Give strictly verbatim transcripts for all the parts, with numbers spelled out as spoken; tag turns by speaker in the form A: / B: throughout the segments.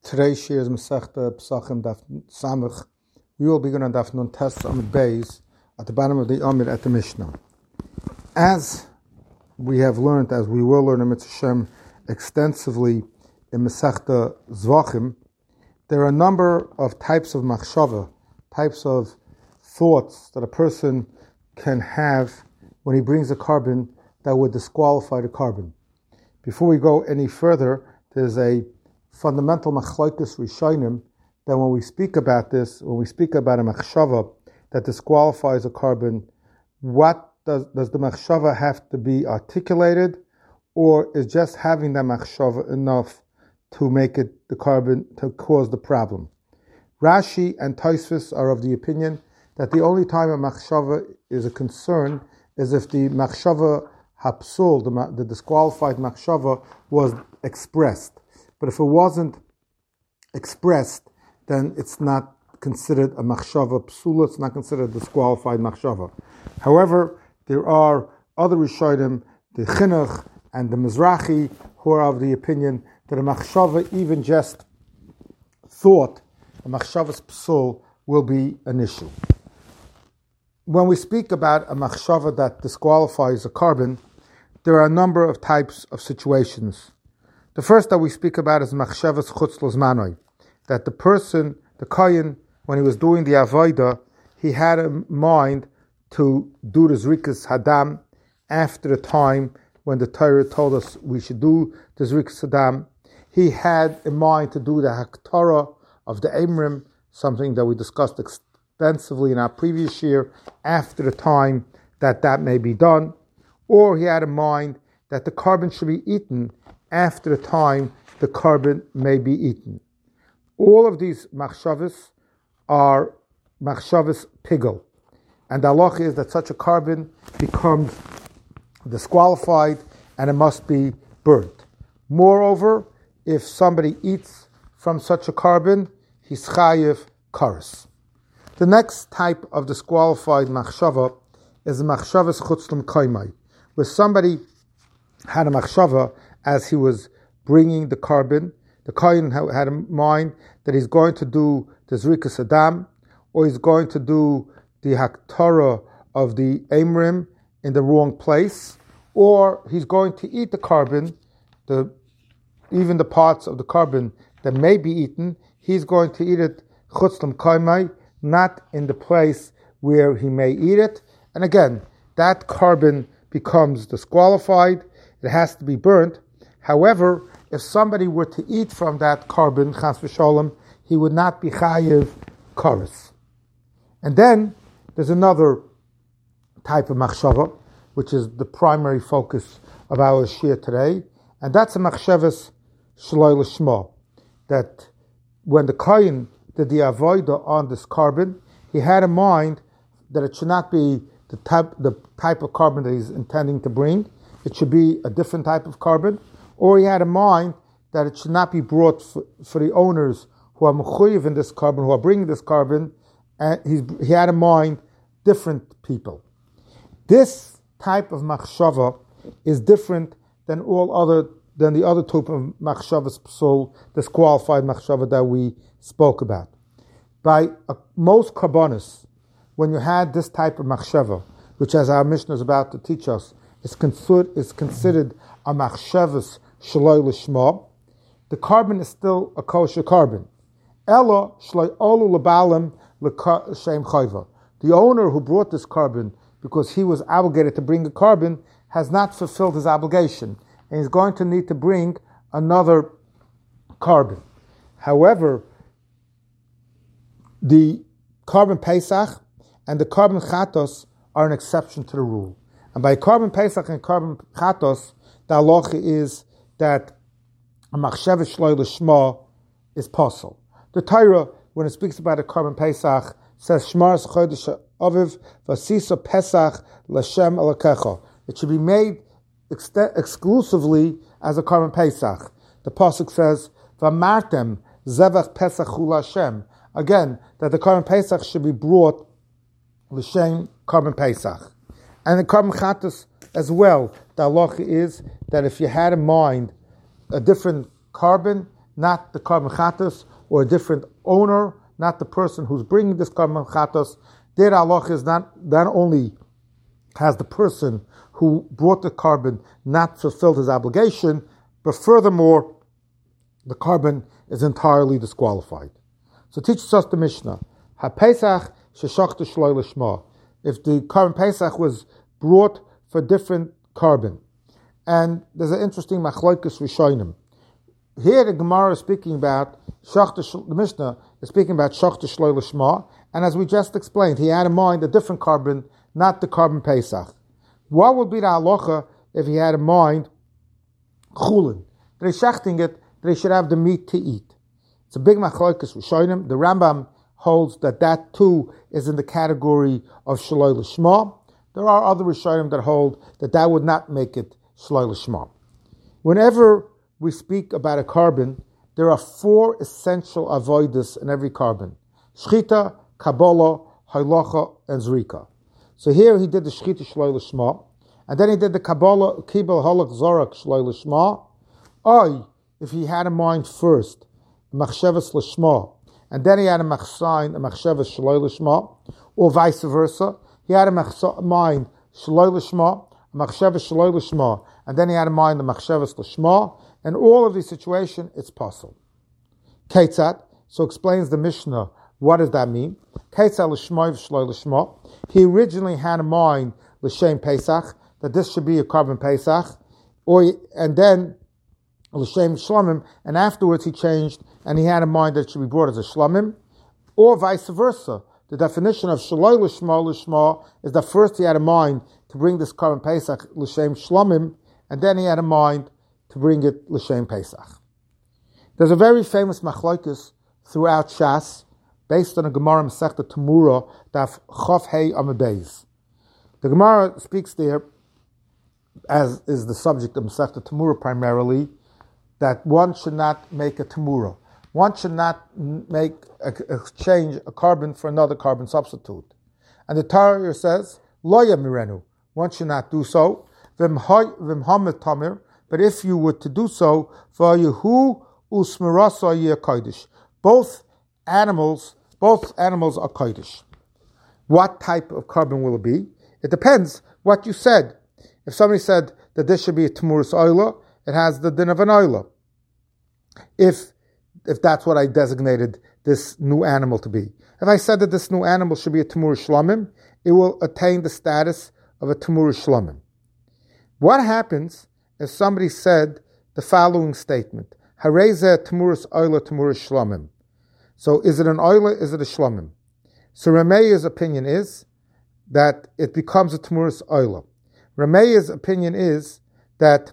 A: Today's shir is Masechta Pesachim Daf Samach. We will begin on Daf Nun Tes Amud Beis at the bottom of the Amid at the Mishnah. As we have learned, as we will learn in Mitzvah Shem extensively in Masechta Zvachim, there are a number of types of machshava, types of thoughts that a person can have when he brings a carbon that would disqualify the carbon. Before we go any further, there's a fundamental machlokes rishonim that when we speak about this, when we speak about a machshava that disqualifies a carbon, what does, does the machshava have to be articulated, or is just having that machshava enough to make it the carbon, to cause the problem? Rashi and Tosfos are of the opinion that the only time a machshava is a concern is if the machshava hapsul, the, the disqualified machshava, was expressed. But if it wasn't expressed, then it's not considered a machshava psula, it's not considered a disqualified machshava. However, there are other rishonim, the Chinuch and the Mizrahi, who are of the opinion that a machshava, even just thought, a machshava's psul, will be an issue. When we speak about a machshava that disqualifies a carbon, there are a number of types of situations. The first that we speak about is machshavas chutz lozmanoi, that the person, the kohen, when he was doing the avodah, he had in mind to do the zrikas hadam after the time when the Torah told us we should do the zrikas hadam. He had in mind to do the haktorah of the emrim, something that we discussed extensively in our previous year, after the time that that may be done. Or he had in mind that the carbon should be eaten after the time the carbon may be eaten. All of these machshavas are machshavas pigel. And the halacha is that such a carbon becomes disqualified and it must be burnt. Moreover, if somebody eats from such a carbon, he's chayiv kares. The next type of disqualified machshava is machshavas chutz l'mkaimai, where somebody had a machshava as he was bringing the carbon. The kohen had in mind that he's going to do the zrikas hadam, or he's going to do the haktorah of the emrim in the wrong place, or he's going to eat the carbon, the even the parts of the carbon that may be eaten, he's going to eat it chutz l'mkaimai, not in the place where he may eat it. And again, that carbon becomes disqualified. It has to be burnt. However, if somebody were to eat from that carbon, chas v'sholem, he would not be chayiv kares. And then there's another type of machshava, which is the primary focus of our shir today, and that's a machshavas shloi l'shma, that when the kohen did the avodah on this carbon, he had in mind that it should not be the type, the type of carbon that he's intending to bring. It should be a different type of carbon. Or he had in mind that it should not be brought for, for the owners who are mechuyev in this carbon, who are bringing this carbon, and he's, he had in mind different people. This type of machshava is different than all other than the other type of machshavas psul, disqualified machshava that we spoke about. By uh, most karbonos, when you had this type of machshava, which as our Mishnah is about to teach us, is considered, is considered a machshavas shloi l'shma, the carbon is still a kosher carbon. Ella shloi olu l'balim l'shem chayva. The owner who brought this carbon, because he was obligated to bring a carbon, has not fulfilled his obligation, and he's going to need to bring another carbon. However, the carbon pesach and the carbon chatos are an exception to the rule. And by carbon pesach and carbon chatos, the halacha is that a machshavas shloi l'shma is possible. The Torah, when it speaks about a carbon pesach, says shmaras chodesh aviv v'asisa pesach l'shem elokecha. It should be made ex- exclusively as a carbon pesach. The pasuk says v'amartem zevach pesach hu l'Hashem. Again, that the carbon pesach should be brought l'shem carbon pesach. And the carbon chatos as well, the halacha is that if you had in mind a different carbon, not the carbon chatas, or a different owner, not the person who's bringing this carbon chatas. Their halach is not, not only has the person who brought the carbon not fulfilled his obligation, but furthermore, the carbon is entirely disqualified. So teaches us the Mishnah, HaPesach sheshachta shloi lishma. If the carbon Pesach was brought for different carbon. And there's an interesting machlokes rishonim. Here the Gemara is speaking about, the Mishnah is speaking about shachta shloi lishma, and as we just explained, he had in mind a different carbon, not the carbon Pesach. What would be the halacha if he had in mind chulin? They're shachting it, they should have the meat to eat. It's a big machlokes rishonim. The Rambam holds that that too is in the category of shloi lishma. There are other rishonim that hold that that would not make it shloi lishma. Whenever we speak about a carbon, there are four essential avodas in every carbon: shchita, kabbalah, halacha, and zrika. So here he did the shchita shloi lishma, and then he did the kabbalah, kibel, halach, zorak shloi lishma. Or if he had in mind first machshavas lishma, and then he had in mind a machshavas shloi lishma, or vice versa, he had in mind shloi lishma, machshavas shloi lishma, and then he had in mind the machshavas lishma. In all of these situations, it's possible. Ketzat, so explains the Mishnah, what does that mean? Ketzat l'shmoi v'shloi l'shma. He originally had in mind l'shem Pesach, that this should be a carbon Pesach, or and then l'shem shlomim, and afterwards he changed, and he had in mind that it should be brought as a shlomim, or vice versa. The definition of shloi l'shma l'shma is that first he had in mind to bring this carbon Pesach l'shem shlomim, and then he had in mind to bring it l'shem Pesach. There's a very famous machlokes throughout Shas, based on a Gemara Masechta Tamura, daf Chof Hei Amud Beis. The Gemara speaks there, as is the subject of Masechta Tamura primarily, that one should not make a Tamura. One should not make a, exchange a carbon for another carbon substitute. And the Torah says, Lo yamirenu, one should not do so. V'm hamet tamir, but if you were to do so, v'yahu usmerasa yeh kodesh. Both animals, both animals are kodesh. What type of carbon will it be? It depends what you said. If somebody said that this should be a temuras oila, it has the din of an oila. If if that's what I designated this new animal to be. If I said that this new animal should be a temuras shlomim, it will attain the status of a temuras shlomim. What happens if somebody said the following statement: Hareze temuras oila temuras shlomim. So is it an oila, is it a shlomim? So Rameya's opinion is that it becomes a temuras oila. Rameya's opinion is that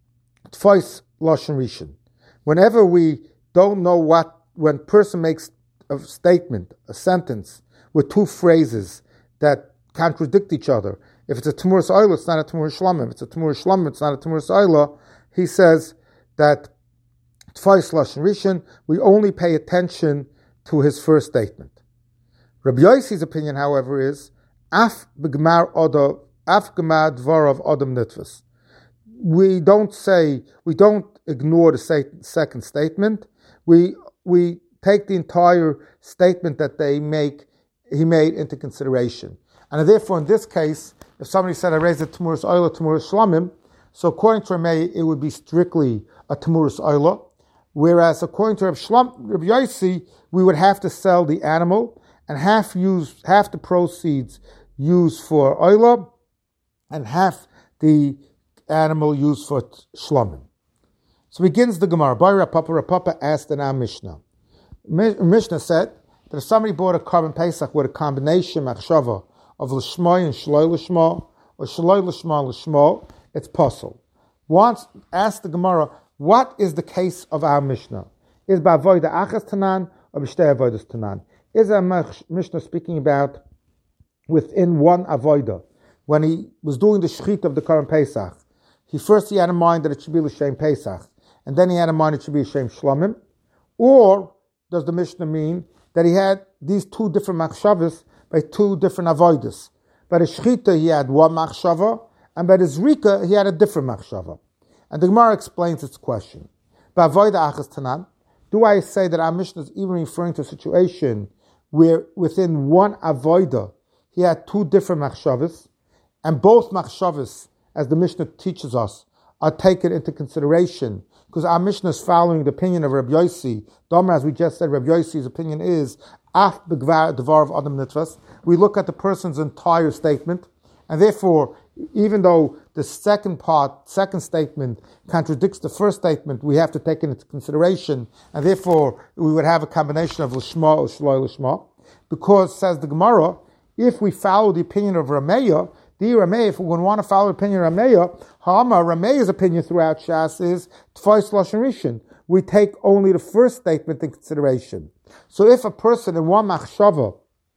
A: tfais lashon rishon. Whenever we don't know what, when a person makes a statement, a sentence, with two phrases that contradict each other, if it's a temuras oila, it's not a temuras shlomim. If it's a temuras shlomim, it's not a temuras oila. He says that tfais lashon rishon, we only pay attention to his first statement. Rabbi Yossi's opinion, however, is af b'gmar odo, af gmar dvarav odom nitvus. We don't say, we don't ignore the second statement. We we take the entire statement that they make, he made into consideration. And therefore, in this case, if somebody said, I raised a temuras oila, temuras shlomim, so according to Ramey, it would be strictly a temuras oila, whereas according to Rabbi Shlom, Rabbi Yossi, we would have to sell the animal and half use half the proceeds used for oila and half the animal used for shlomim. So begins the Gemara. Bar Rapapa, Rapapa asked in our Mishnah. Mishnah said that if somebody bought a carbon Pesach with a combination machshava of l'shma and shloi l'shma, or shloi l'shma l'shma, it's possible. Once asked the Gemara, what is the case of our Mishnah? Is ba'avoida achas tanan or b'shtei avodas tanan? Is our Mishnah speaking about within one avoida? When he was doing the shechit of the carbon Pesach, he first he had in mind that it should be l'shem Pesach, and then he had in mind it should be l'shem shlomim? Or does the Mishnah mean that he had these two different machshavas by two different avodas? By the shechita he had one machshava, and by the zrika he had a different machshava. And the Gemara explains its question. Ba'avoida achas tanan, do I say that our Mishnah is even referring to a situation where within one avoida he had two different machshavas, and both machshavas, as the Mishnah teaches us, are taken into consideration, because our Mishnah is following the opinion of Rabbi Yossi. Domer, as we just said, Rabbi Yossi's opinion is af begvar devar of adam nitvas. We look at the person's entire statement, and therefore, even though the second part, second statement contradicts the first statement, we have to take it into consideration, and therefore we would have a combination of lishma or shloi lishma, because, says the Gemara, if we follow the opinion of Rameya, the Rameya, if we want to follow the opinion of Rameya, Hama, Rameya's opinion throughout Shas is Tfais Lashon Rishon. We take only the first statement in consideration. So if a person in one machshava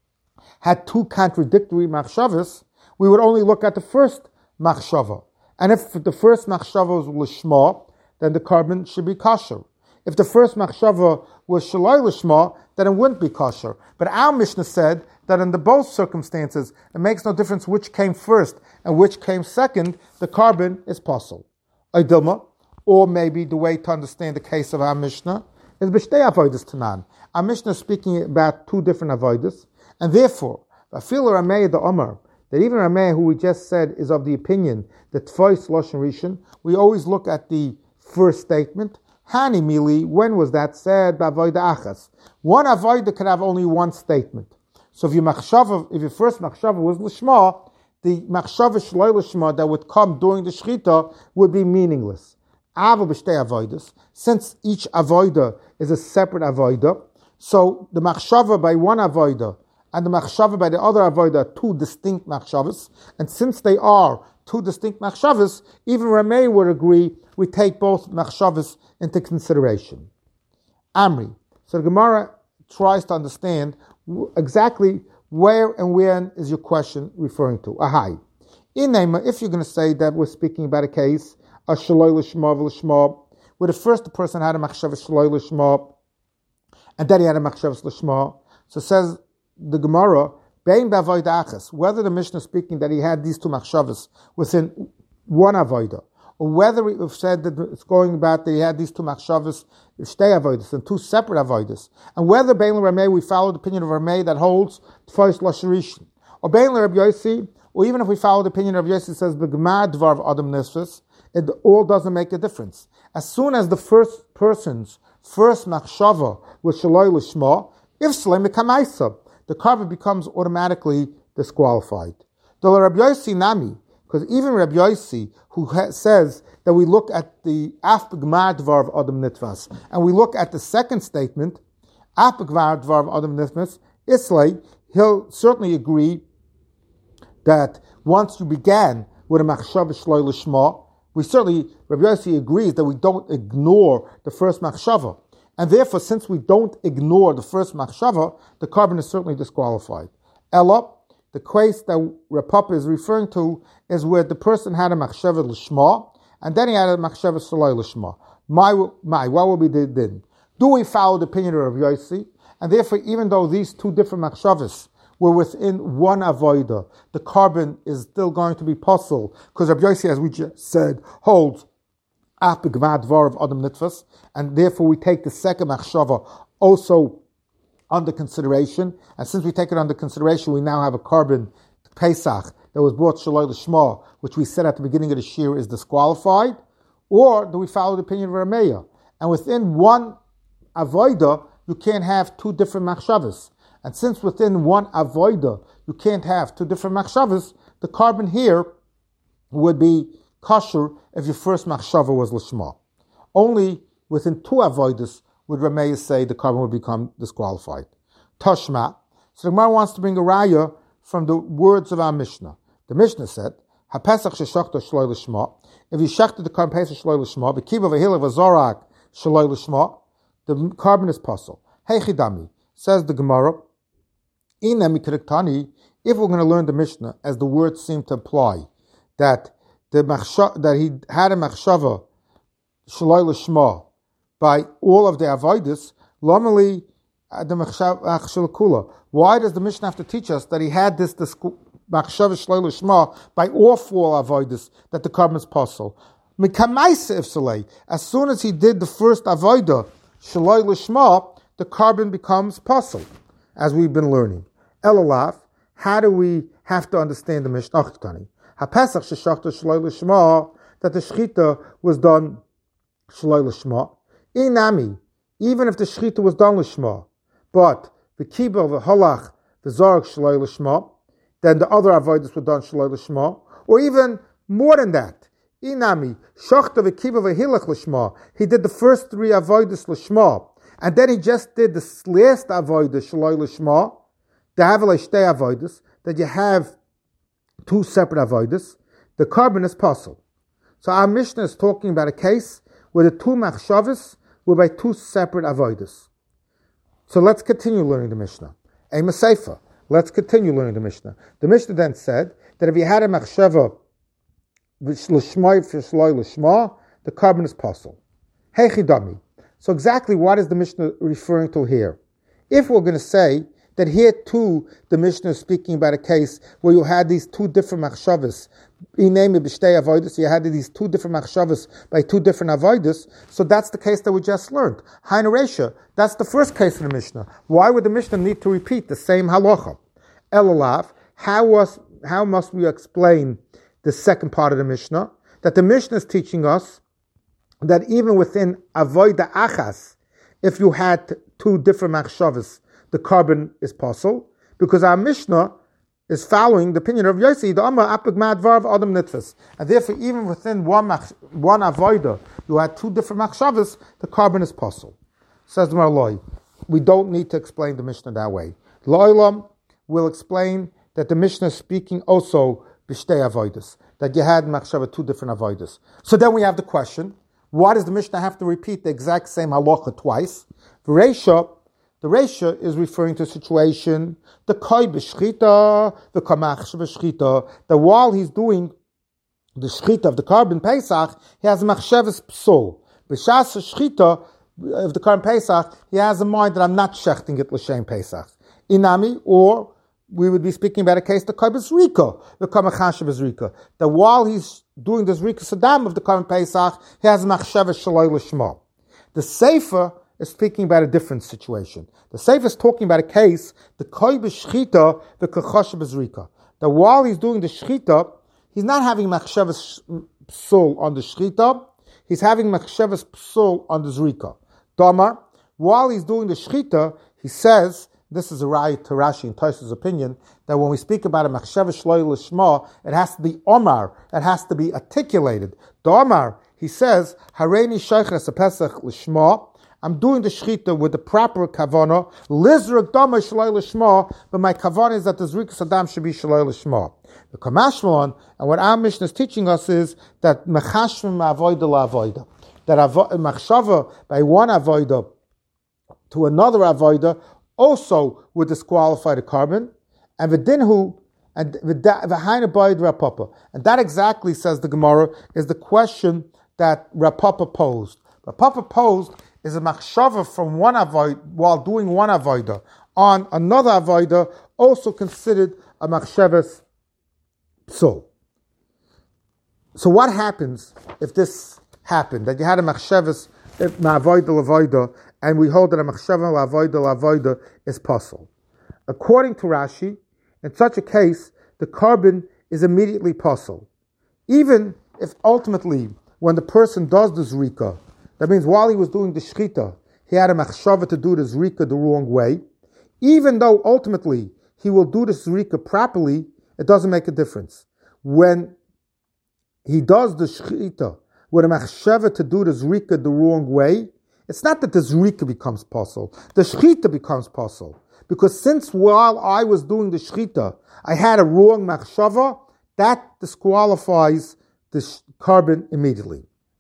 A: had two contradictory machshavas, we would only look at the first machshava. And if the first machshava was lishma, then the carbon should be kosher. If the first machshava was shalai lishma, then it wouldn't be kosher. But our Mishnah said that in the both circumstances, it makes no difference which came first and which came second, the carbon is possible. Dilma, or maybe the way to understand the case of our Mishnah is b'shtei avodas tanan. Our Mishnah is speaking about two different avodas, and therefore, Vafil Rameh the Omer, that even Rameh, who we just said, is of the opinion that Tfais Lashon Rishon, we always look at the first statement. Hani mili, when was that said? B'avoda achas. One avoda can have only one statement. So if your machshava, if your first machshava was lishma, the machshava shloi lishma that would come during the shechita would be meaningless. Ava b'shtei avodas, since each avoda is a separate avoda, so the machshava by one avoda and the machshava by the other avoda are two distinct machshavas, and since they are two distinct machshavas, even Rameh would agree we take both machshavas into consideration. Amri. So the Gemara tries to understand exactly where and when is your question referring to. Ahai. In Nema, if you're going to say that we're speaking about a case, a shaloi l'shma v'l'shma, where the first person had a machshavas shaloi l'shma, and then he had a machshavas l'shma, so says the Gemara, bein b'avoida achas, whether the Mishnah is speaking that he had these two machshavas within one avoida, or whether we've said that it's going about that he had these two machshavas, shtei avodas, and two separate avodas, and whether bein l'ramei we follow the opinion of Rameh that holds tfais lashon rishon, or bein l'Rabbi Yossi, or even if we follow the opinion of Rabbi Yossi says b'gmar dvar of adam nisfus, it all doesn't make a difference. As soon as the first person's first machshava was shaloi l'shma, if shalei mikamaisa, the carbon becomes automatically disqualified. The Rabbi Yossi nami, because even Rabbi Yossi, who ha- says that we look at the af b'gmar dvar of adam nitvas, and we look at the second statement, af b'gmar dvar of adam nitvas, islay, he'll certainly agree that once you began with a machshava shloi l'shma, we certainly, Rabbi Yossi agrees that we don't ignore the first machshava. And therefore, since we don't ignore the first machshava, the carbon is certainly disqualified. Ella, the case that Rapapa is referring to is where the person had a machshava l'shma, and then he had a machshava shaloi l'shma. My, my, what will be the din? Do we follow the opinion of Rabbi Yossi? And therefore, even though these two different machshavas were within one avoida, the carbon is still going to be possible, because Rabbi Yossi, as we just said, holds af b'gmar dvar of adam nitvas, and therefore we take the second machshava also under consideration. And since we take it under consideration, we now have a carbon Pesach that was brought shaloi l'shma, which we said at the beginning of the shir is disqualified. Or do we follow the opinion of Rameya? And within one avoida, you can't have two different machshavas. And since within one avoida you can't have two different machshavas, the carbon here would be kosher if your first machshava was l'shma. Only within two avoidas would Rameya say the carbon would become disqualified. Tashma. So the Gemara wants to bring a raya from the words of our Mishnah. The Mishnah said, "HaPesach sheshachta shloi l'shma." If you shechted the carbon Pesach shloi l'shma, b'kiva v'hilav v'zorak shloi l'shma, the carbon is possible. Hey chidami, says the Gemara. If we're going to learn the Mishnah as the words seem to imply, that the machshav, that he had a machshava shaloi l'shma by all of the avodas, lomali the machshava kula. Why does the Mishnah have to teach us that he had this, this machshava shaloi l'shma by all four avodas, that the carbon is possible? Mikamaisa if salei. As soon as he did the first avodah shaloi lishma, the carbon becomes pasul, as we've been learning. Elalav, how do we have to understand the Mishnah? HaPesach sheshachta shaloi lishma, that the shechita was done shaloi lishma. Inami, even if the shechita was done lishma, but the kibbel, the halach, the zarek shaloi lishma, then the other avodas were done shaloi lishma, or even more than that. Inami, shachta v'kibbel v'hilach lishma. He did the first three avodas lishma, and then he just did the last avodah shaloi lishma. The havelei shtei avodas, that you have two separate avodas. The carbon is pasul. So our Mishnah is talking about a case where the two machshavas were by two separate avodas. So let's continue learning the Mishnah. A Maseifa. Let's continue learning the Mishnah. The Mishnah then said that if you had a machshava l'shma for shloi l'shma, the carbon is pasul. Hey chidami. So exactly what is the Mishnah referring to here? If we're going to say that here too the Mishnah is speaking about a case where you had these two different machshavas, you had these two different machshavas by two different avodas, so that's the case that we just learned. Hainu Reisha, that's the first case in the Mishnah. Why would the Mishnah need to repeat the same halacha? Elalav, how was how must we explain the second part of the Mishnah? That the Mishnah is teaching us that even within avoda achas, if you had two different machshavas, the carbon is pasul, because our Mishnah is following the opinion of Yossi, the Amar apik ma'advar adam nitfas. And therefore, even within one one avodah, you had two different machshavas, the carbon is pasul. Says the Marloi, we don't need to explain the Mishnah that way. Lo'ilam will explain that the Mishnah is speaking also b'shtei avodas, that you had machshava two different avodas. So then we have the question, why does the Mishnah have to repeat the exact same halacha twice? The Reisha, the Reisha is referring to a situation, the koi b'shchita, the kamach b'shchita, that while he's doing the shchita of the carbon Pesach, he has a machshavas psul. B'shas shchita of the carbon Pesach, he has a mind that I'm not shechting it l'shem Pesach. Inami, or we would be speaking about a case, the koi b'zrika, the kamach b'zrika, that while he's doing the zrika sadam of the carbon Pesach, he has a machshavas shaloi l'shma. The Sefer is speaking about a different situation. The Sefer is talking about a case, the koi b'shchita, the kachosh b'zrika, that while he's doing the shchita, he's not having machshavas psul on the shchita, he's having machshavas psul on the zrika. Damar, while he's doing the shchita, he says, this is a raya to Rashi in Tosfos' opinion, that when we speak about a machshavas shloi l'shma, it has to be omar, it has to be articulated. Damar, he says, hareini sheichas pesach l'shma, I'm doing the shechita with the proper kavana, lizrak dama shaloi l'shma, but my kavana is that the zrika sadam should be shaloi l'shma. The kamashmalon, and what our Mishnah is teaching us is that mechashmim avoida la'avoida, that machshava by one avoida to another avoida also would disqualify the carbon, and v'dinhu, and v'haina bayid rapapa, and that exactly, says the Gemara, is the question that Rapapa posed. Rapapa posed is a machshava from one avoid while doing one avoida on another avoida, also considered a machshavas psul. So what happens if this happened, that you had a machshavas ma'avoida l'avoida, and we hold that a machshava l'avoida l'avoida is pasul? According to Rashi, in such a case, the carbon is immediately pasul, even if ultimately when the person does the zrika, that means while he was doing the shchita, he had a machshava to do the zrika the wrong way. Even though ultimately he will do the zrika properly, it doesn't make a difference. When he does the shchita with a machshava to do the zrika the wrong way, it's not that the zrika becomes pasul, the shchita becomes pasul. Because since while I was doing the shchita, I had a wrong machshava, that disqualifies the sh- carbon immediately.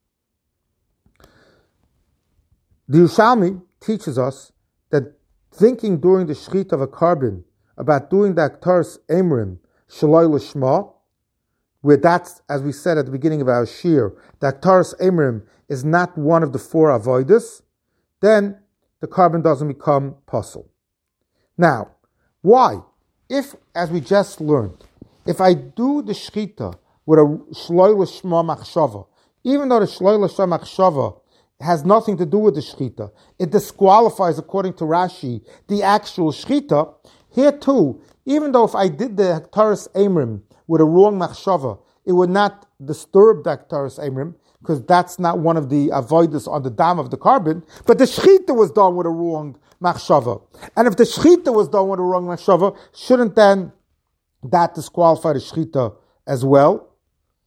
A: The Yerushalmi teaches us that thinking during the shchita of a carbon about doing the aktaris emrim shaloi l'shma, where that's, as we said at the beginning of our shir, the aktaris emrim is not one of the four avodas, then the carbon doesn't become pasul. Now, why? If, as we just learned, if I do the shchita with a shloi l'shma machshava, even though the shloi l'shma machshava has nothing to do with the shechita. It disqualifies, according to Rashi, the actual shechita. Here too, even though if I did the Haktaras Amrim with a wrong machshava, it would not disturb the Haktaras Amrim, because that's not one of the avoiders on the dam of the carbon, but the shechita was done with a wrong machshava. And if the shechita was done with a wrong machshava, shouldn't then that disqualify the shechita as well?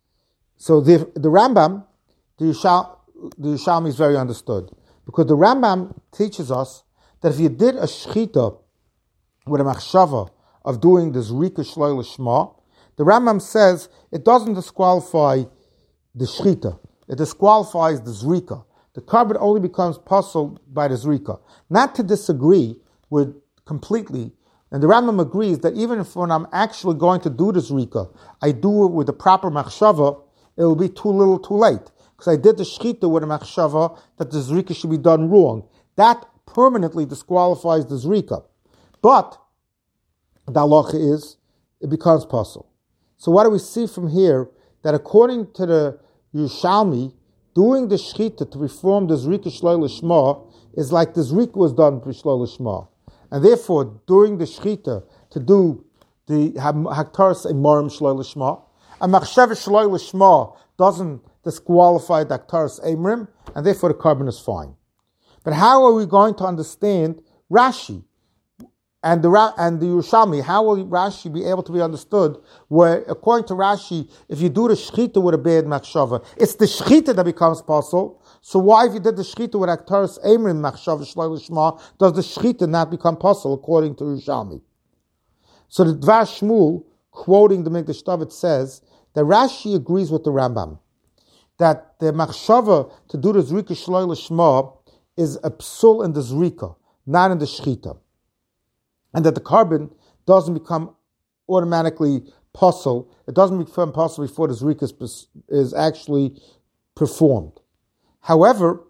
A: So the, the Rambam, the Yishal, the Yerushalmi is very understood, because the Rambam teaches us that if you did a shechita with a machshava of doing this Rika Shloi Lishma, the Rambam says it doesn't disqualify the shechita. It disqualifies the zrika. The carbon only becomes puzzled by the zrika. Not to disagree with completely, and the Rambam agrees that even if when I'm actually going to do the zrika, I do it with the proper machshava, it will be too little too late. Because I did the shechita with a machshava that the zrika should be done wrong. That permanently disqualifies the zrika. But the halacha is, it becomes puzzle. So what do we see from here? That according to the Yerushalmi, doing the shechita to perform the zrika shloi lishma is like the zrika was done for shloi lishma, and therefore during the shechita to do the haktaras emarim shloi lishma, a machshava shloi lishma doesn't disqualify the haktaras emrim, and therefore the carbon is fine. But how are we going to understand Rashi and the and the Yerushalmi? How will Rashi be able to be understood? Where, according to Rashi, if you do the shechita with a bad machshava, it's the shechita that becomes possible. So why, if you did the shechita with aktaris emrim machshava shloi lishma, does the shechita not become possible according to Yerushalmi? So the Dvar Shmuel, quoting the Mikdash David, says that Rashi agrees with the Rambam that the machshava to do the zrika shloi lishma is a psul in the zrika, not in the shechita. And that the carbon doesn't become automatically puzzle. It doesn't become puzzle before the zrika is, is actually performed. However,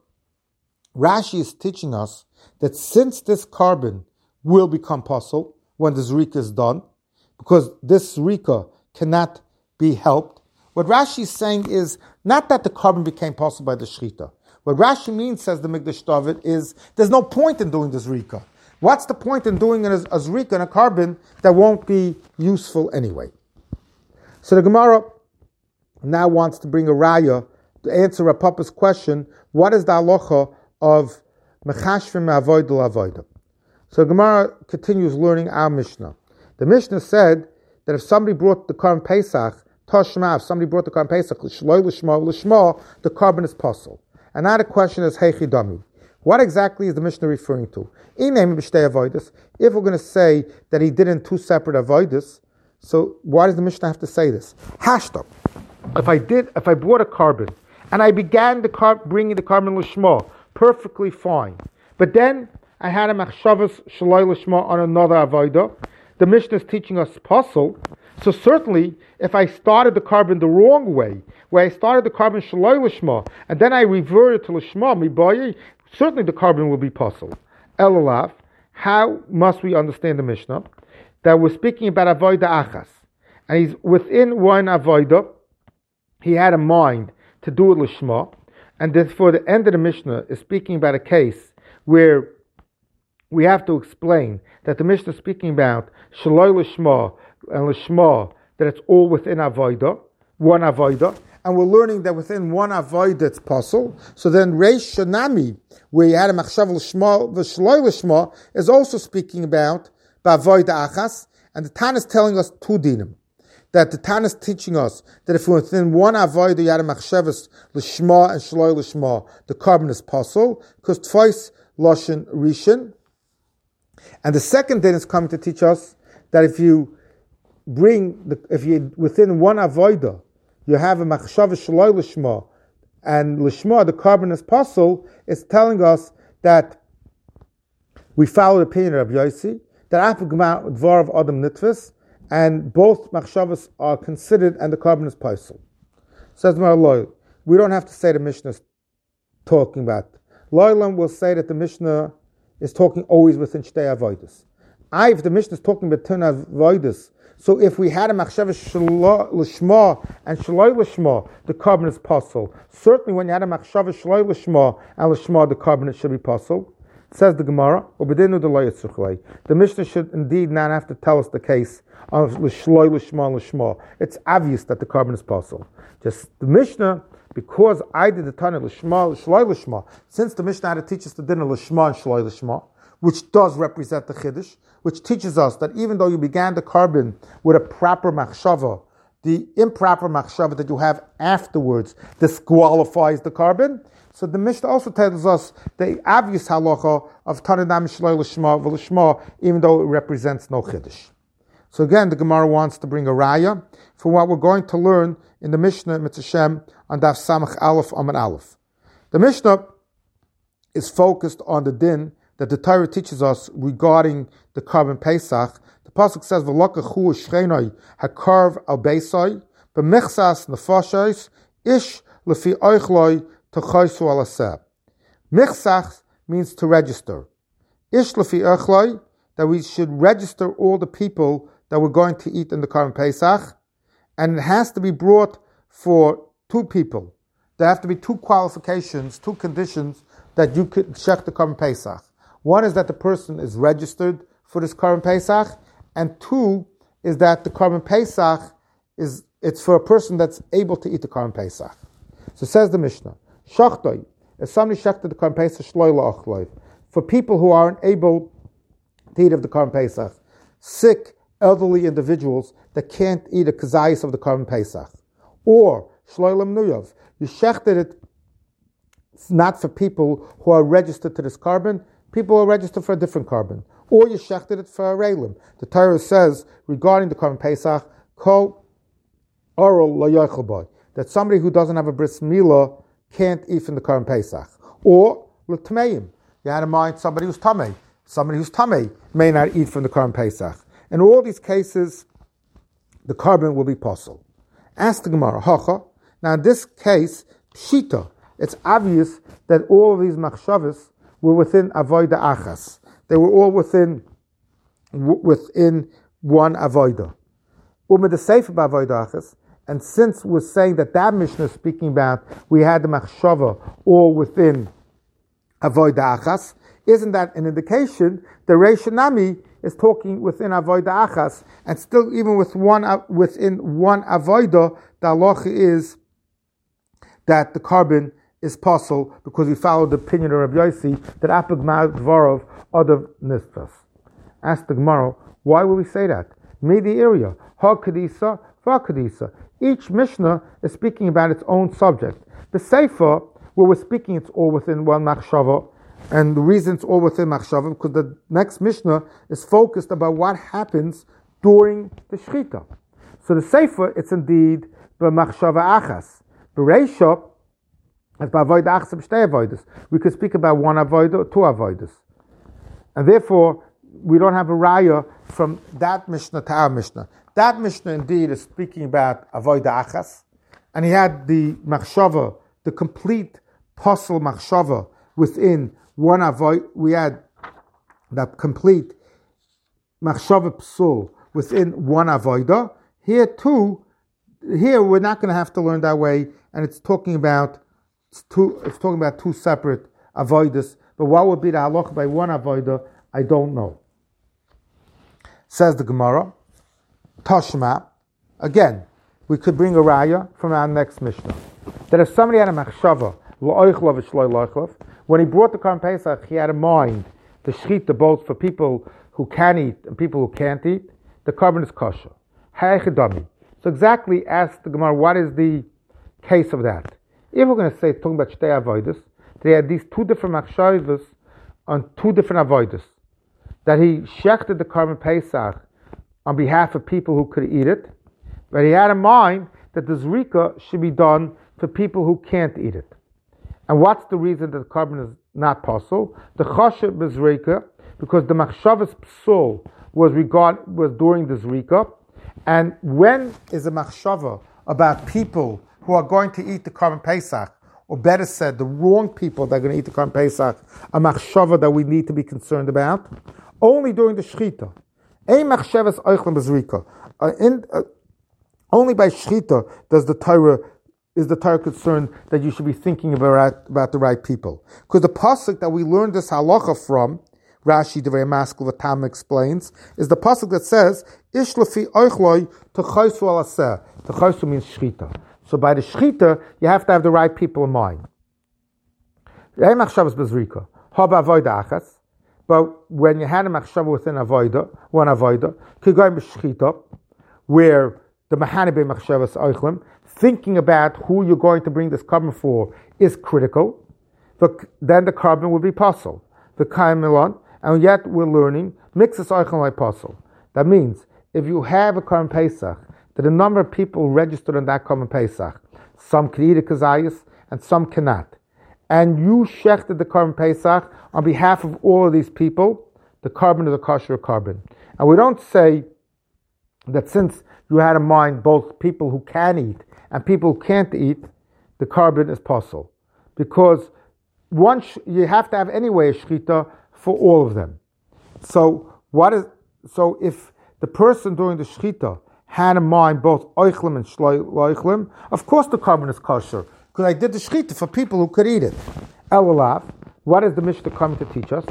A: Rashi is teaching us that since this carbon will become puzzle when the zrika is done, because this zrika cannot be helped, what Rashi is saying is not that the carbon became puzzle by the shechita. What Rashi means, says the Mikdash David, is there's no point in doing the zrika. What's the point in doing a, a zrika and a carbon that won't be useful anyway? So the Gemara now wants to bring a raya to answer Rav Papa's question, what is the halacha of mechashvim avoid l'avoida? So the Gemara continues learning our Mishnah. The Mishnah said that if somebody brought the carbon Pesach, Tashma, if somebody brought the carbon Pesach, l'shloi l'shma l'shma, the carbon is puzzle. And now the question is, heichi dami. What exactly is the Mishnah referring to? If we're going to say that he did in two separate avodas, so why does the Mishnah have to say this? Hashta. If I did, if I brought a carbon and I began the car, bringing the carbon l'shma, perfectly fine. But then I had a machshavas shaloi l'shma on another avodah. The Mishnah is teaching us puzzle. So certainly, if I started the carbon the wrong way, where I started the carbon shaloi l'shma, and then I reverted to l'shma mibayi, certainly the carbon will be puzzle. Elalav, how must we understand the Mishnah? That we're speaking about avodah achas, and he's within one avodah. He had a mind to do it l'shma, and therefore the end of the Mishnah is speaking about a case where we have to explain that the Mishnah is speaking about shaloi l'shma and l'shma, that it's all within avodah, one avodah. And we're learning that within one avodah it's puzzle. So then Reish Shanami, where you had a machshav l'shma v'shloi l'shma, is also speaking about ba'avodah achas. And the Tan is telling us two dinim. That the Tan is teaching us that if within one avodah you had a machshavas l'shma and shloi l'shma, the carbon is puzzle, because twice lashon rishon. And the second din is coming to teach us that if you bring the, if you within one avodah you have a machshava shaloi l'shma, and l'shma, the carbon is puzzle, is telling us that we follow the opinion of Rabbi Yossi, that after dvar of Adam nitvis, and both machshavas are considered, and the carbon is puzzle. Says Marloy, we don't have to say the Mishnah is talking about. Loylam will say that the Mishnah is talking always within shtei avodas. I, if the Mishnah is talking about Tun Avodas, so if we had a Machshava L'Shma and Shaloi L'Shma, the carbon is possible. Certainly when you had a Machshava Shaloi L'Shma and L'Shma, the carbon should be possible. Says the Gemara, the Mishnah should indeed not have to tell us the case of L'Shloi L'Shma L'Shma. It's obvious that the carbon is possible. Just the Mishnah, because I did the Tana L'Shma, L'Shloi L'Shma, since the Mishnah had to teach us the dinner L'Shma and Shloi L'Shma, which does represent the Chiddush, which teaches us that even though you began the carbon with a proper machshava, the improper machshava that you have afterwards disqualifies the carbon. So the Mishnah also tells us the obvious halacha of Tanadam Shloi L'Shma V'L'Shma, even though it represents no Chiddush. So again, the Gemara wants to bring a raya for what we're going to learn in the Mishnah Mitzvah Shem on Daf Samach Aleph Amud Aleph. The Mishnah is focused on the din that the Torah teaches us regarding the carbon Pesach. The pasuk says, "V'lokachu shchenoi hakarv al beisai b'michsas nefashos ish lefi oichloi techaysu alaseh." Michsas means to register. Ish lefi oichloi, that we should register all the people that we're going to eat in the carbon Pesach, and it has to be brought for two people. There have to be two qualifications, two conditions that you could check the carbon Pesach. One is that the person is registered for this carbon Pesach, and two is that the carbon Pesach is it's for a person that's able to eat the carbon Pesach. So says the Mishnah, Shachtoi, if somebody shechted the carbon Pesach, shloi la'achloi, for people who aren't able to eat of the carbon Pesach, sick, elderly individuals that can't eat a kazayis of the carbon Pesach, or shloi lemnuyov, you shechted it not for people who are registered to this carbon, people are registered for a different carbon, or you shechted it for a reilim. The Torah says regarding the carbon Pesach, kol oral lo yochel boy, that somebody who doesn't have a bris milah can't eat from the carbon Pesach, or l'tameim. You had in mind somebody who's tamei. Somebody who's tamei may not eat from the carbon Pesach. In all these cases, the carbon will be possible. Ask the Gemara, hacha. Now in this case, pshita, it's obvious that all of these machshavas were within avoida achas. They were all within w- within one avoida. Umid the sefer b'avoida achas. And since we're saying that that Mishnah is speaking about, we had the machshava all within avoida achas. Isn't that an indication the Reish Nami is talking within avoida achas, and still even with one within one avoida, the halacha is that the carbon is possible because we follow the opinion of Rabbi Yossi that apig ma'advarov adav nistas. Ask the Gemara, why would we say that? Midi area ha kadisa va kadisa. Each Mishnah is speaking about its own subject. The Sefer, where we're speaking, it's all within one machshava. And the reason it's all within machshava, because the next Mishnah is focused about what happens during the Shechita. So the Sefer, it's indeed b'machshava achas. B'reisha, it's b'avoida achas b'shtei avoidas. We could speak about one avoida or two avoidas. And therefore, we don't have a raya from that Mishnah to our Mishnah. That Mishnah indeed is speaking about avoida achas, and he had the machshava, the complete puzzle machshava within one avoid. We had that complete machshava psul within one avoida. Here too, here we're not going to have to learn that way, and it's talking about it's two. It's talking about two separate avoidas. But what would be the halacha by one avoida? I don't know. Says the Gemara, Tashma. Again, we could bring a raya from our next Mishnah that if somebody had a machshava la'oichlav v'shloi la'oichlav, when he brought the Karban Pesach, he had in mind the shechita both for people who can eat and people who can't eat. The carbon is kosher. Ha'echidami. So exactly ask the Gemara, what is the case of that? If we're going to say, talking about shtei avodas, they had these two different machshavas on two different avodas, that he shechted the Karban Pesach on behalf of people who could eat it, but he had in mind that the zrika should be done for people who can't eat it. And what's the reason that the carbon is not possible? The chashav b'zrika, because the machshavas psul was regard was during the zrika, and when is a machshava about people who are going to eat the Karban Pesach, or better said, the wrong people that are going to eat the Karban Pesach, a machshava that we need to be concerned about? only during the shechita. Ein machshavas oichlin bezrika. Uh, in, uh, only by shechita does the Torah is the Torah concerned that you should be thinking about, about the right people. Because the pasuk that we learned this halacha from, Rashi Devrei Maskil Vatam explains, is the pasuk that says, Ish lefi oichloi t'chaysu al aseh. T'chaysu means shechita. So by the shechita, you have to have the right people in mind. Ein machshavas bezrika. Haba avoida achas. But when you had a machshava within avoida, one avoida, kigoyim b'shechita, where the mahane be machshavas oichlim, thinking about who you're going to bring this carbon for is critical, but then the carbon will be possible. The kaim milan, and yet we're learning mixes oichlim like possible. That means if you have a carbon pesach, that a number of people registered on that carbon pesach, some can eat a kazayas and some cannot, and you shechted the carbon pesach on behalf of all of these people, the carbon is a kosher carbon. And we don't say that since you had in mind both people who can eat and people who can't eat, the carbon is possible. Because once you have to have anyway a shechita for all of them. So what is so if the person doing the shechita had in mind both oichlim and shloichlim, of course the carbon is kosher, because I did the shechita for people who could eat it. Elulav. What is the Mishnah coming to teach us?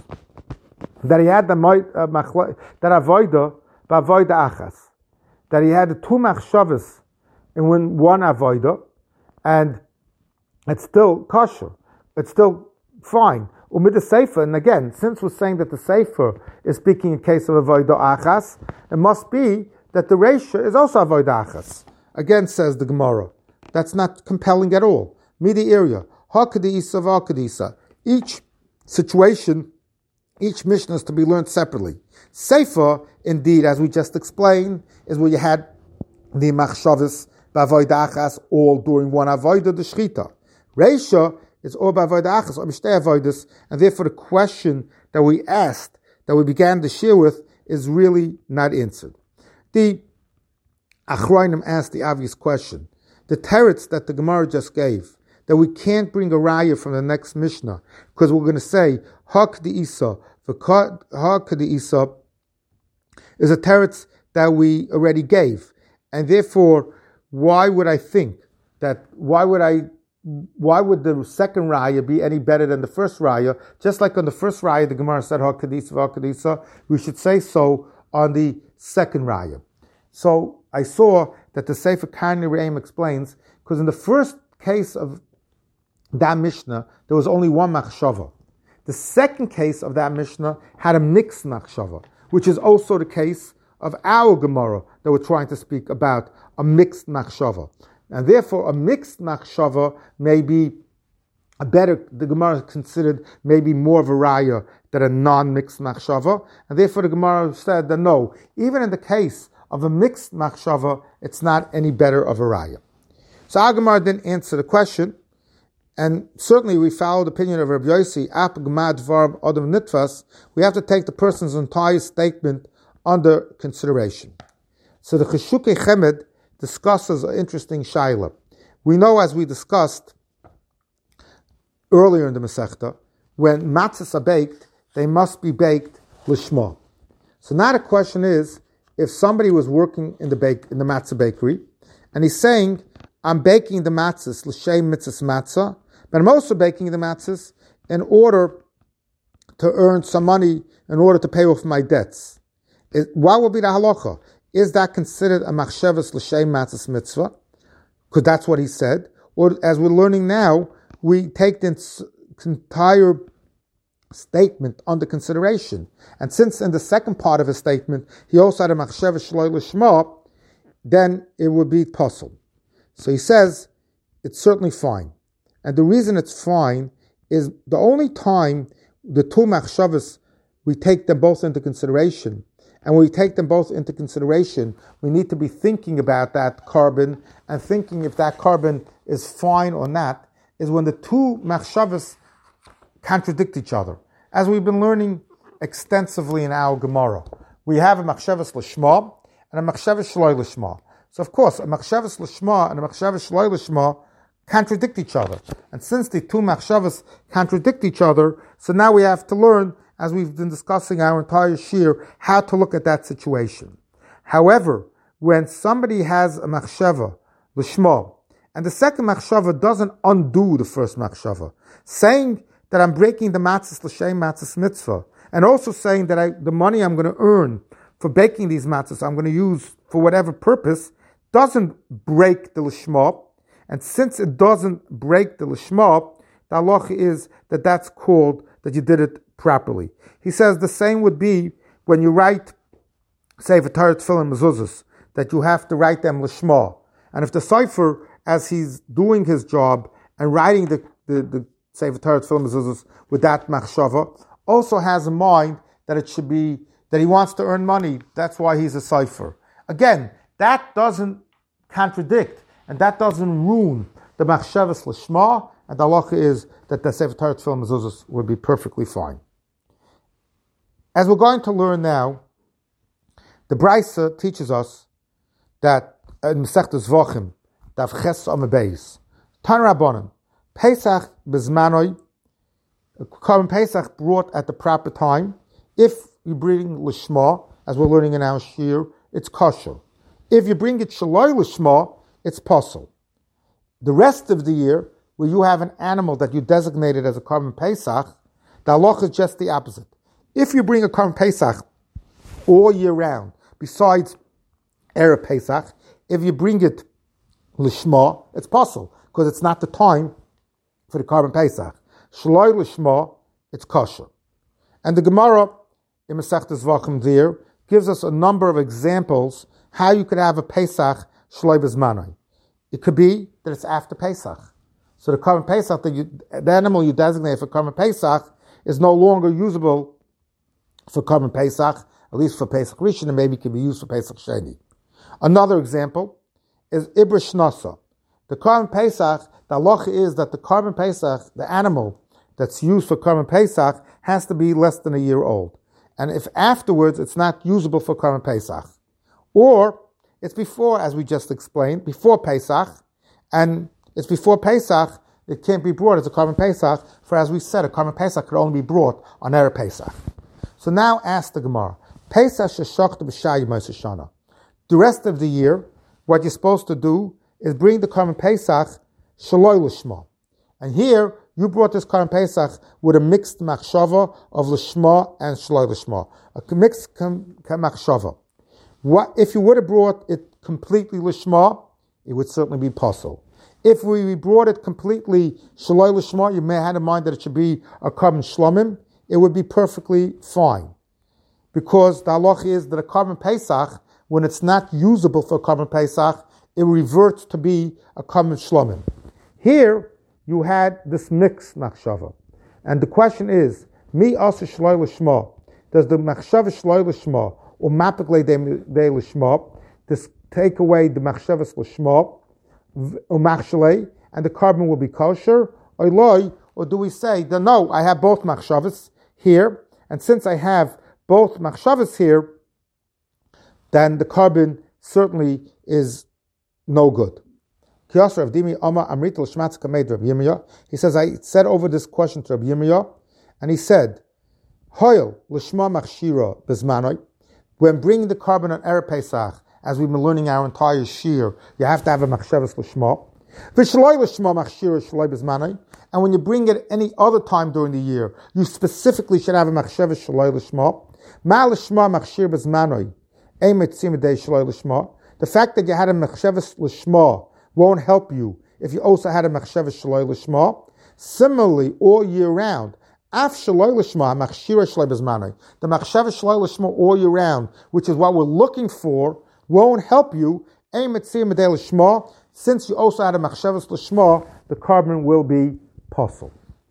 A: That he had the uh, machlo, that avoida, avoida achas, that he had the two machshavas in one avoida, and it's still kosher, it's still fine. Umid the sefer, and again, since we're saying that the sefer is speaking in case of avoida achas, it must be that the ratio is also avoida achas. Again, says the Gemara, that's not compelling at all. Midi area, hakadisa v'akadisa. Each situation, each Mishnah is to be learned separately. Sefer, indeed, as we just explained, is where you had the machshavas b'avoida achas all during one avoida, the shechita. Reisha is all b'avoida achas, or mishtei avoidas, and therefore the question that we asked, that we began the shir with, is really not answered. The Achronim asked the obvious question. The teretz that the Gemara just gave, that we can't bring a raya from the next Mishnah, because we're going to say, Hak the Isa, Hak the Isa is a teretz that we already gave. And therefore, why would I think that, why would I, why would the second raya be any better than the first raya? Just like on the first raya, the Gemara said, Hak the Isa, Hak the Isa, we should say so on the second raya. So I saw that the Sefer Karni Re'im explains, because in the first case of that Mishnah, there was only one machshava. The second case of that Mishnah had a mixed machshava, which is also the case of our Gemara that we're trying to speak about, a mixed machshava. And therefore, a mixed machshava may be a better, the Gemara considered maybe more of a raya than a non-mixed machshava. And therefore, the Gemara said that no, even in the case of a mixed machshava, it's not any better of a raya. So our Gemara didn't answer the question. And certainly we follow the opinion of Rabbi Yossi, Ap Gmad Varb Adam Nitvas, we have to take the person's entire statement under consideration. So the Cheshukei Chemed discusses an interesting shaila. We know, as we discussed earlier in the Masechta, when matzahs are baked, they must be baked lishma. So now the question is, if somebody was working in the bake in the matzah bakery, and he's saying, I'm baking the matzahs l'shem mitzvahs matzah, but I'm also baking the matzahs in order to earn some money, in order to pay off my debts. It, what will be the halacha? Is that considered a machshavas l'shem matzahs mitzvah? Because that's what he said. Or as we're learning now, we take the entire statement under consideration. And since in the second part of his statement, he also had a machshavas shloi l'shma, then it would be possible. So he says, it's certainly fine. And the reason it's fine is the only time the two machshavas, we take them both into consideration. And when we take them both into consideration, we need to be thinking about that carbon and thinking if that carbon is fine or not, is when the two machshavas contradict each other. As we've been learning extensively in our Gemara, we have a machshavas l'shma and a machshavas shloi l'shma. So of course, a machshavas l'shma and a machshavas shloi l'shma contradict each other. And since the two machshavas contradict each other, so now we have to learn as we've been discussing our entire shir, how to look at that situation. However, when somebody has a machshava, l'shma, and the second machshava doesn't undo the first machshava, saying that I'm breaking the matzahs l'shem matzahs mitzvah, and also saying that I, the money I'm going to earn for baking these matzahs, I'm going to use for whatever purpose, doesn't break the l'shma. And since it doesn't break the l'shma, the halacha is that that's called that you did it properly. He says the same would be when you write, say, for Torah Tefillin Mezuzos, that you have to write them l'shma. And if the Sefer, as he's doing his job and writing the, the, the Sefer Torah Tefillin Mezuzos with that machshava, also has in mind that it should be, that he wants to earn money, that's why he's a Sefer. Again, that doesn't contradict and that doesn't ruin the machshavas l'shma, and the halacha is that the Sefer Torah Tefillin Mezuzos would be perfectly fine. As we're going to learn now, the Brisa teaches us that in Masechtas Zvachim, Daf Ches Amud Beis, Tan Rabbanan, Pesach Bezmanoi, Korban Pesach brought at the proper time. If you bring l'shma, as we're learning in our shir, it's kosher. If you bring it shaloi l'shma, it's possible. The rest of the year, where you have an animal that you designated as a Korban Pesach, the halacha is just the opposite. If you bring a Korban Pesach all year round, besides Erev Pesach, if you bring it l'shma, it's possible, because it's not the time for the Korban Pesach. Shaloi l'shma, it's kosher. And the Gemara in Masechtas Zvachim there gives us a number of examples how you could have a Pesach shaloi b'zmanai. It could be that it's after Pesach. So the Korban Pesach, that you, the animal you designate for Korban Pesach, is no longer usable for Korban Pesach, at least for Pesach Rishon, and maybe it can be used for Pesach Sheni. Another example is Ibrish Nasa. The Korban Pesach, the halacha is that the Korban Pesach, the animal that's used for Korban Pesach, has to be less than a year old. And if afterwards it's not usable for Korban Pesach, or it's before, as we just explained, before Pesach, and it's before Pesach, it can't be brought as a Korban Pesach, for as we said, a Korban Pesach could only be brought on Erev Pesach. So now ask the Gemara, Pesach sheshachta b'shai Moshe Shana. The rest of the year, what you're supposed to do is bring the Korban Pesach shaloi l'shma. And here, you brought this Korban Pesach with a mixed machshava of l'shma and shaloi l'shma. A mixed machshava. What, if you would have brought it completely l'shma, it would certainly be possible. If we brought it completely shaloi l'shma, you may have had in mind that it should be a Korban shlomim, it would be perfectly fine. Because the halacha is that a Korban Pesach, when it's not usable for a Korban Pesach, it reverts to be a Korban shlomim. Here, you had this mixed machshava. And the question is, mi asa shaloi l'shma, does the machshava shaloi l'shma, or mapikle de l'shma, this take away the machshavas l'shma, or machshalei, and the carbon will be kosher, or loy, or do we say that no, I have both machshavas here, and since I have both machshavas here, then the carbon certainly is no good. He says, I said over this question to Rabbi Yirmiyah, and he said, Hoyel l'shma machshira bezmanoi. When bringing the carbon on Erev Pesach, as we've been learning our entire shir, you have to have a machshavas l'shma. V'shaloi l'shma machshira shaloi bezmanoi. And when you bring it any other time during the year, you specifically should have a machshavas shaloi l'shma. Ma l'shma machshir bezmanoi. Ein mitzim dei shaloi l'shma. The fact that you had a machshavas l'shma won't help you if you also had a machshavas shaloi l'shma. Similarly, all year round, af shaloi l'shma machshira shaloi bezmanoi. The machshavas shaloi l'shma all year round, which is what we're looking for, won't help you. Ein mitzim dei l'shma. Since you also had a machshavas l'shma, the carbon will be possible.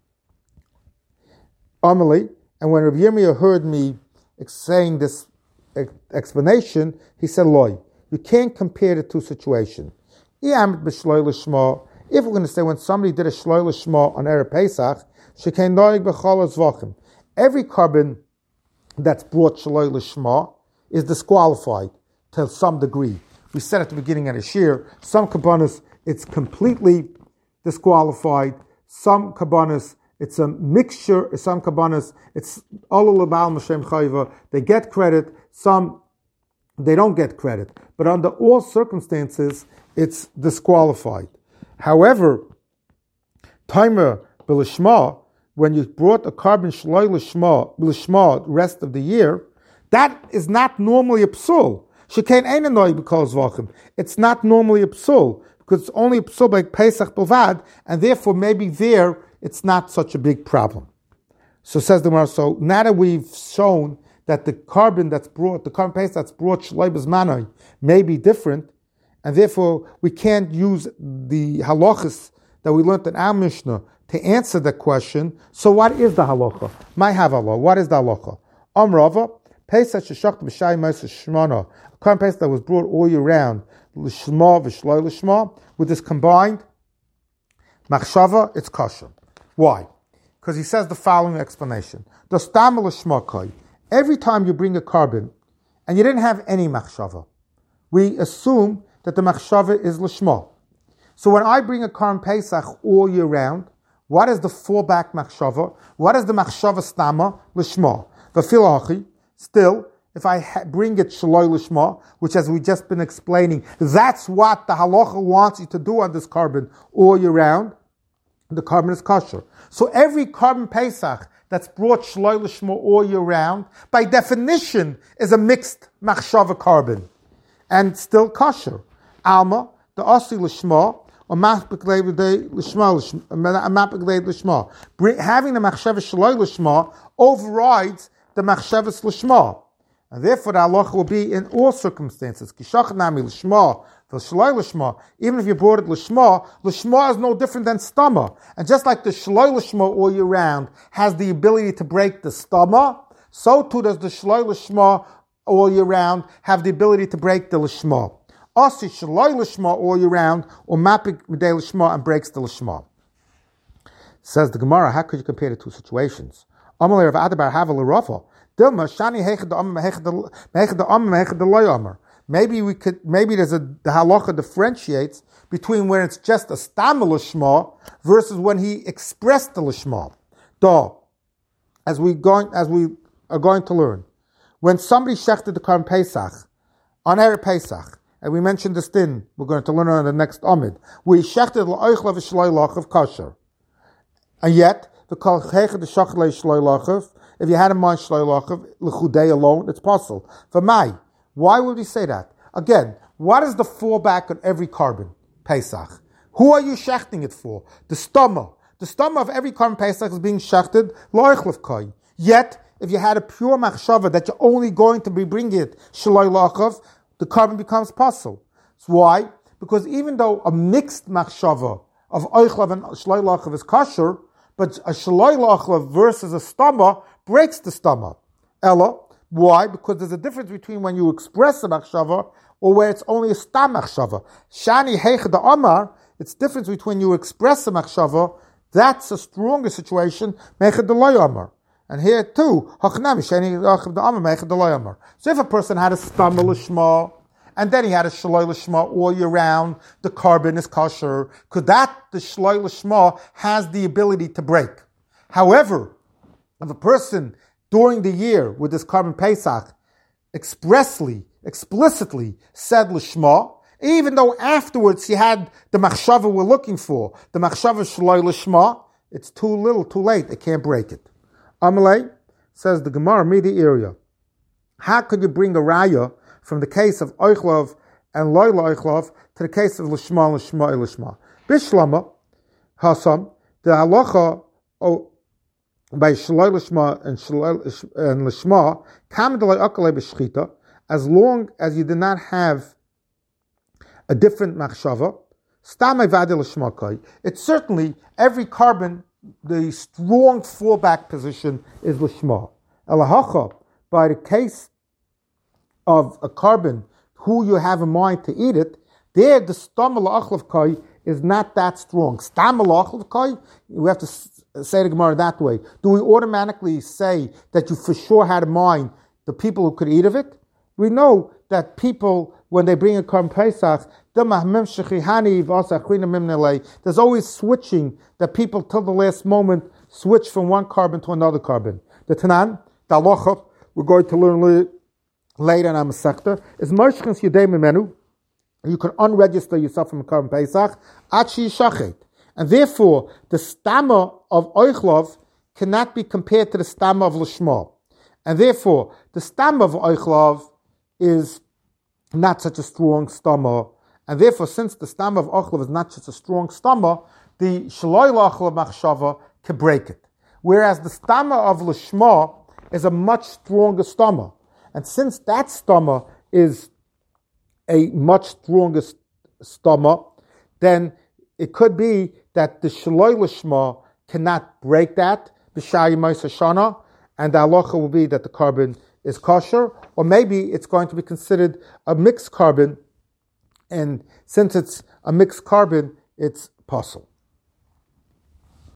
A: Amelie, and when Rabbi Yirmiyah heard me saying this explanation, he said, Loi, you can't compare the two situations. If we're going to say when somebody did a shloi l'shma on Erev Pesach, every carbon that's brought shloi l'shma is disqualified to some degree. We said at the beginning of the shir, some kabbanas it's completely disqualified, some kabbanas It's a mixture, some kabbanas, it's all l'bal Mashem chayva. They get credit, some they don't get credit. But under all circumstances, it's disqualified. However, timer b'lishma, when you brought a carbon shloi l'shma, l'shma rest of the year, that is not normally a psul. Shekain ein anoi b'kol zvachim. It's not normally a psul, because it's only a psul by Pesach Bavad, and therefore maybe there it's not such a big problem. So says the Gemara, so now that we've shown that the carbon that's brought, the carbon paste that's brought shloi b'zmanoi may be different, and therefore we can't use the halachas that we learned in our Mishnah to answer the question. So what is the halacha? My havala. What is the halacha? Amrava Pesach sheshachta b'shai ma'aser shmona. A carbon paste that was brought all year round, l'shma v'shloi l'shma, with this combined machshava, it's kosher. Why? Because he says the following explanation: the stam l'shma kai. Every time you bring a carbon and you didn't have any machshava, we assume that the machshava is l'shma. So when I bring a carbon Pesach all year round, what is the fallback machshava? What is the machshava stama l'shma? V'filachi. Still, if I ha- bring it shaloi l'shma, which as we just been explaining, that's what the halacha wants you to do on this carbon all year round, the carbon is kosher. So every carbon Pesach that's brought shaloi l'shma all year round, by definition, is a mixed machshava carbon, and still kosher. Alma, the asi l'shma, or mapik l'shma, having the machshava shaloi l'shma overrides the machshavas l'shma, and therefore the halacha will be in all circumstances. Kishach nami l'shma, v'shloi l'shma. Even if you brought it l'shma, l'shma is no different than stama. And just like the shloi l'shma all year round has the ability to break the stama, so too does the shloi l'shma all year round have the ability to break the l'shma. Asi shloi l'shma all year round, or mapik midei l'shma, and breaks the l'shma. Says the Gemara, how could you compare the two situations? Maybe we could, maybe there's a, the halacha differentiates between when it's just a stam l'shma versus when he expressed the l'shma. Though, as we going, as we are going to learn, when somebody shechted the Karm Pesach on Erev Pesach, and we mentioned this din, we're going to learn on the next Amid, we shechted l'oichla v'shloi lachav kosher, and yet if you had in mind shloi lachav l'chudei alone, it's possible. For my, why would we say that? Again, what is the fallback on every carbon Pesach? Who are you shechting it for? The stoma. The stoma of every carbon Pesach is being shechted loichlav kai. Yet, if you had a pure machshava that you're only going to be bringing it shloi lachav, the carbon becomes possible. So why? Because even though a mixed machshava of oichlav and shloi lachav is kosher, but a shloi lachav versus a stama breaks the stama. Ella, why? Because there's a difference between when you express a machshava or where it's only a stam machshava. Shani heich da amar, it's difference between you express a machshava, that's a stronger situation, mechad da loy amar. And here too, hachnami shani heich da amar, mechad da loy amar. So if a person had a stam l'shma, and then he had a shloi l'shma all year round, the carbon is kosher, because that, the shloi l'shma, has the ability to break. However, if a person during the year with this carbon Pesach expressly, explicitly said l'shma, even though afterwards he had the machshava we're looking for, the machshava shloi l'shma, it's too little, too late, it can't break it. Amalei, says the Gemara, Midi area. How could you bring a raya from the case of Oichlov and Loila Oichlov to the case of Lishma, Lishma, Lishma? Bishlama, Hasam, the halacha oh, by Shloi Lishma and Lishma, Kam Delay Akalei B'Shchita, as long as you did not have a different machshava, Stamei Vade Lishma Kai, it's certainly every carbon, the strong fallback position is Lishma. Elahacha, by the case of a carbon who you have in mind to eat it, there the stam l'achlav kai is not that strong. Stam l'achlav kai, we have to say the Gemara that way. Do we automatically say that you for sure had in mind the people who could eat of it? We know that people, when they bring a Karm Pesach, there's always switching that people till the last moment switch from one carbon to another carbon. The Tanan, the halacha, we're going to learn later in our Masechta, is Moshchens Yedei Mimenu. You can unregister yourself from a carbon Pesach, Achi Shachet. And therefore, the stammer of Oichlov cannot be compared to the stammer of Lishma. And therefore, the stammer of Oichlov is not such a strong stammer. And therefore, since the stammer of Oichlov is not such a strong stammer, the Shaloi Lachel Machshava can break it. Whereas the stammer of Lishma is a much stronger stammer. And since that stammer is a much stronger stammer, then it could be that the Shaloi Lishma cannot break that, B'Shai Ma'aseh Shana, and the halacha will be that the carbon is kosher, or maybe it's going to be considered a mixed carbon, and since it's a mixed carbon, it's possible.